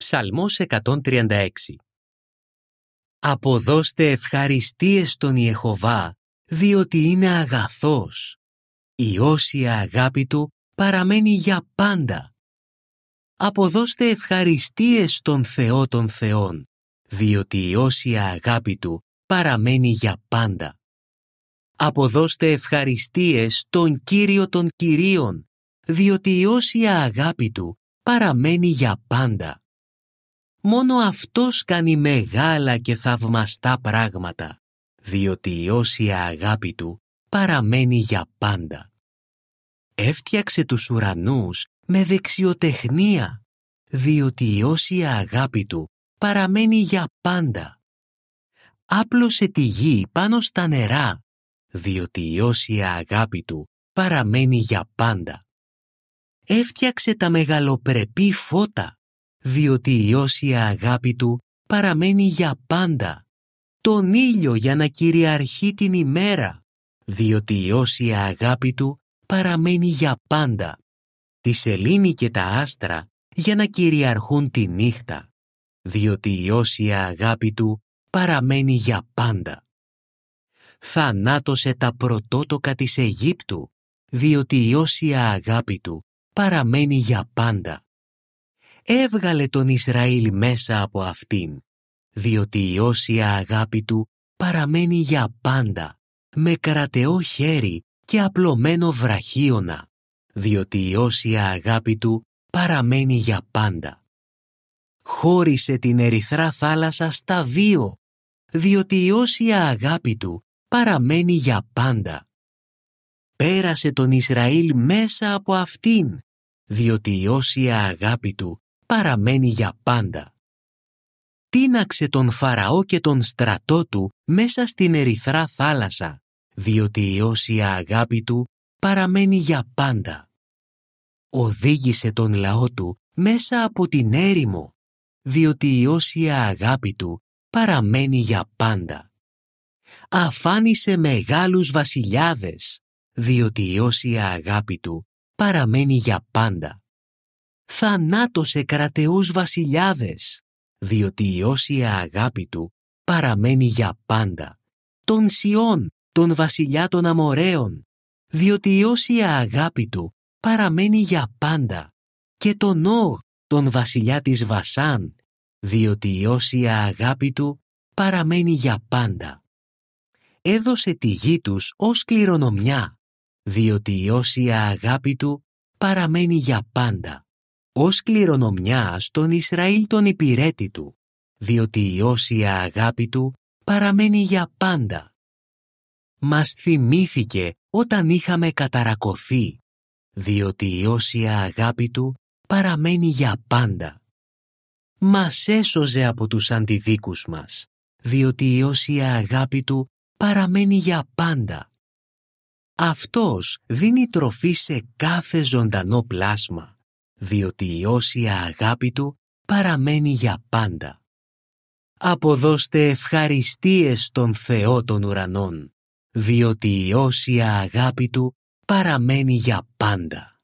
Ψαλμός 136. Αποδώστε ευχαριστίες στον Ιεχωβά, διότι είναι αγαθός. Η όσια αγάπη του παραμένει για πάντα. Αποδώστε ευχαριστίες στον Θεό των Θεών, διότι η όσια αγάπη του παραμένει για πάντα. Αποδώστε ευχαριστίες στον Κύριο των Κυρίων, διότι η όσια αγάπη του παραμένει για πάντα. Μόνο Αυτός κάνει μεγάλα και θαυμαστά πράγματα, διότι η όσια αγάπη του παραμένει για πάντα. Έφτιαξε τους ουρανούς με δεξιοτεχνία, διότι η όσια αγάπη του παραμένει για πάντα. Άπλωσε τη γη πάνω στα νερά, διότι η όσια αγάπη του παραμένει για πάντα. Έφτιαξε τα μεγαλοπρεπή φώτα, διότι η όσια αγάπη του παραμένει για πάντα. Τον ήλιο για να κυριαρχεί την ημέρα, διότι η όσια αγάπη του παραμένει για πάντα. Τη σελήνη και τα άστρα για να κυριαρχούν τη νύχτα, διότι η όσια αγάπη του παραμένει για πάντα. Θανάτωσε τα πρωτότοκα της Αιγύπτου, διότι η όσια αγάπη του παραμένει για πάντα. Έβγαλε τον Ισραήλ μέσα από αυτήν, διότι η όσια αγάπη του παραμένει για πάντα, με κρατεό χέρι και απλωμένο βραχίωνα, διότι η όσια αγάπη του παραμένει για πάντα. Χώρισε την ερυθρά θάλασσα στα δύο, διότι η όσια αγάπη του παραμένει για πάντα. Πέρασε τον Ισραήλ μέσα από αυτήν, διότι η όσια αγάπη του παραμένει για πάντα. Τίναξε τον Φαραώ και τον στρατό του μέσα στην ερυθρά θάλασσα, διότι η όσια αγάπη του παραμένει για πάντα. Οδήγησε τον λαό του μέσα από την έρημο, διότι η όσια αγάπη του παραμένει για πάντα. Αφάνισε μεγάλους βασιλιάδες, διότι η όσια αγάπη του παραμένει για πάντα. Θανάτωσε κρατεούς βασιλιάδες, διότι η όσια αγάπη του παραμένει για πάντα. Τον Σιών, τον βασιλιά των Αμοραίων, διότι η όσια αγάπη του παραμένει για πάντα. Και τον Όγ, τον βασιλιά της Βασάν, διότι η όσια αγάπη του παραμένει για πάντα. Έδωσε τη γη τους ως κληρονομιά, διότι η όσια αγάπη του παραμένει για πάντα. Ως κληρονομιά στον Ισραήλ τον υπηρέτη του, διότι η όσια αγάπη του παραμένει για πάντα. Μας θυμήθηκε όταν είχαμε καταρακωθεί, διότι η όσια αγάπη του παραμένει για πάντα. Μας έσωζε από τους αντιδίκους μας, διότι η όσια αγάπη του παραμένει για πάντα. Αυτός δίνει τροφή σε κάθε ζωντανό πλάσμα, διότι η όσια αγάπη του παραμένει για πάντα. Αποδώστε ευχαριστίες στον Θεό των ουρανών, διότι η όσια αγάπη του παραμένει για πάντα.